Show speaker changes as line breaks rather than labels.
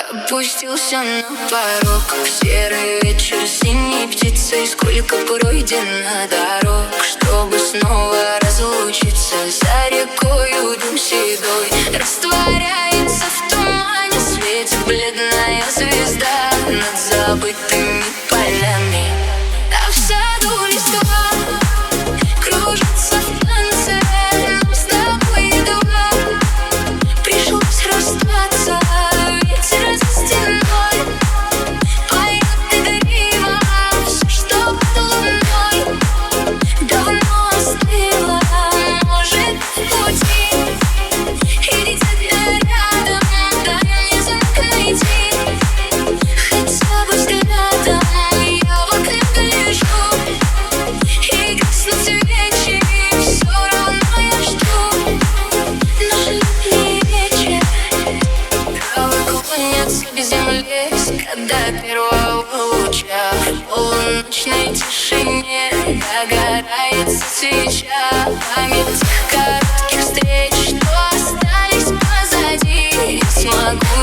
Опустился на порог в серый вечер синей птицей. Сколько пройдено дорог, чтобы снова разлучиться. За рекою дым седой растворяется в тумане. Светит бледная звезда над забытыми полями. А в саду листва кружится в танце. Нам с тобой едва пришлось расстаться. Ветер за стеной поет игриво. Все, что под луной, давно остыло. Может, в пути или где-то рядом. Дай мне знак найти, хотя бы взглядом. Я в окне гляжу и гаснут свечи. Все равно я жду наш летний вечер. Травы клонятся к земле, когда первого луча в полуночной тишине загорается свеча. Память тех коротких встреч, что остались позади. Я смогу